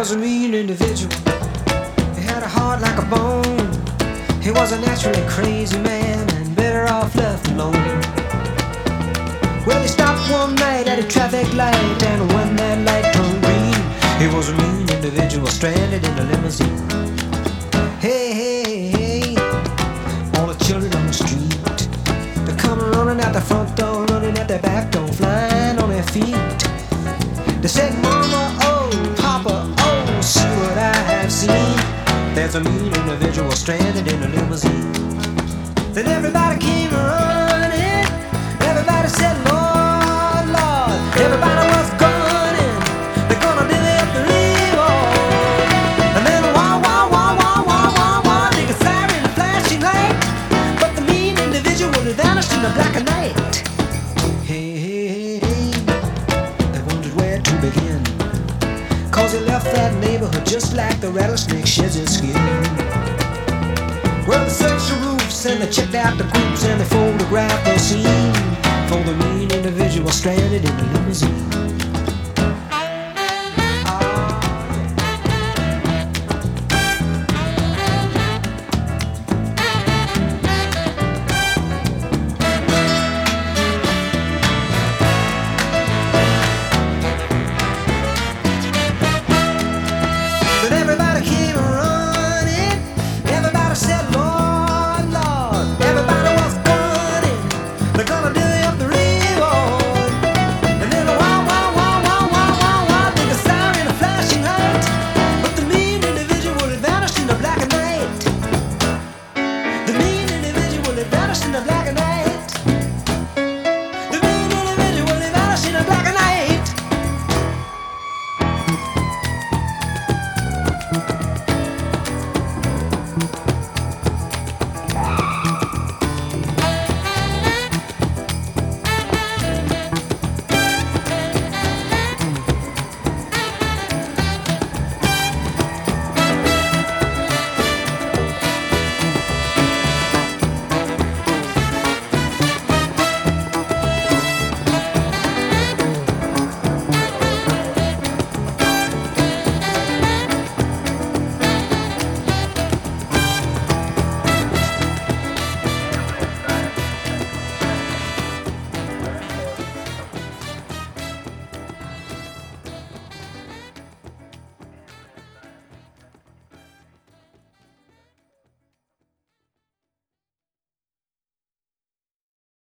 was a mean individual. He had a heart like a bone. He was a naturally crazy man and better off left alone. Well, he stopped one night at a traffic light, and when that light turned green, he was a mean individual stranded in a limousine. Hey, hey, hey, all the children on the street, they're coming running out the front door, running at their back door, flying on their feet. They said, Mama, oh, Papa, oh, see what I have seen. There's a mean individual stranded in a limousine. Then everybody came running. Everybody said, Lord, Lord. Everybody was gunning. They're gonna divvy up the reward. And then wah, wah, wah, wah, wah, wah, wah, they could siren and flashing light. But the mean individual had vanished in the black of night. Hey, hey, hey, hey, they wondered where to begin, 'cause he left that neighborhood just like the rattlesnake sheds his skin. Well, they searched the roofs and they checked out the groups and they photographed the scene for the mean individual stranded in the limousine.